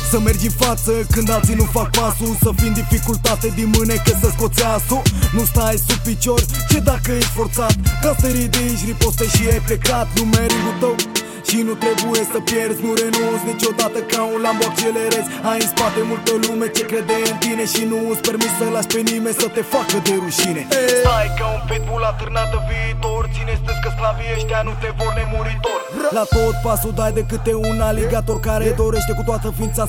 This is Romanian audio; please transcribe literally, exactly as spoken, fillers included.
Să mergi în față când alții nu fac pasul, să fii în dificultate din mânecă să scoți asul. Nu stai sub picior, ce dacă ești forțat, ca să te ridici, riposte și ai plecat. Nu meritul tău și nu trebuie să pierzi. Nu renunți niciodată ca un Lambo accelerezi. Ai în spate multă lume ce crede în tine și nu îți permiți să lași pe nimeni să te facă de rușine. Stai ca un pitbull atârnat de viitor, ține-ți că sclavii ăștia nu te vor nemuritor. La tot pasul dai de câte un aligator care dorește cu toată ființa